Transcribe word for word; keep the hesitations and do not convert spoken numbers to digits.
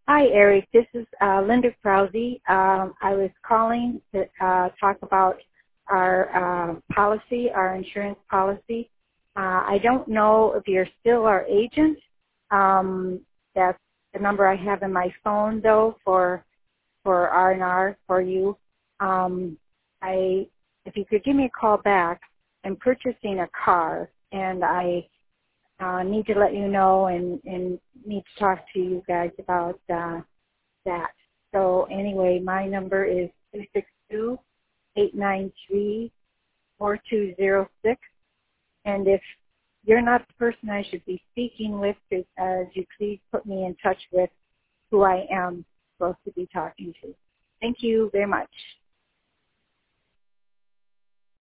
Hi, Eric. This is uh, Linda Krause. Um, I was calling to uh, talk about our uh, policy, our insurance policy. Uh, I don't know if you're still our agent. Um, that's the number I have in my phone, though, for for R and R for you. Um, I, if you could give me a call back, I'm purchasing a car, and I uh, need to let you know and, and need to talk to you guys about uh, that. So anyway, my number is two six two, eight nine three, four two zero six. And if you're not the person I should be speaking with, uh, you please put me in touch with who I am supposed to be talking to. Thank you very much.